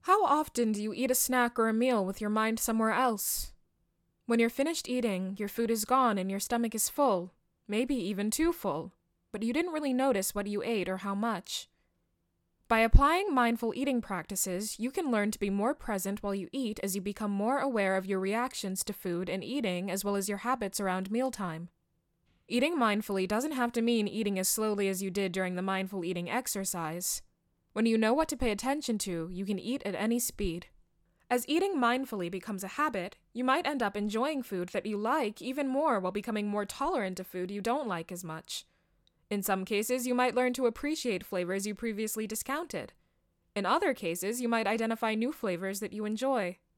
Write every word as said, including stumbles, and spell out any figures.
How often do you eat a snack or a meal with your mind somewhere else? When you're finished eating, your food is gone and your stomach is full, maybe even too full, but you didn't really notice what you ate or how much. By applying mindful eating practices, you can learn to be more present while you eat as you become more aware of your reactions to food and eating as well as your habits around mealtime. Eating mindfully doesn't have to mean eating as slowly as you did during the mindful eating exercise. When you know what to pay attention to, you can eat at any speed. As eating mindfully becomes a habit, you might end up enjoying food that you like even more while becoming more tolerant to food you don't like as much. In some cases, you might learn to appreciate flavors you previously discounted. In other cases, you might identify new flavors that you enjoy.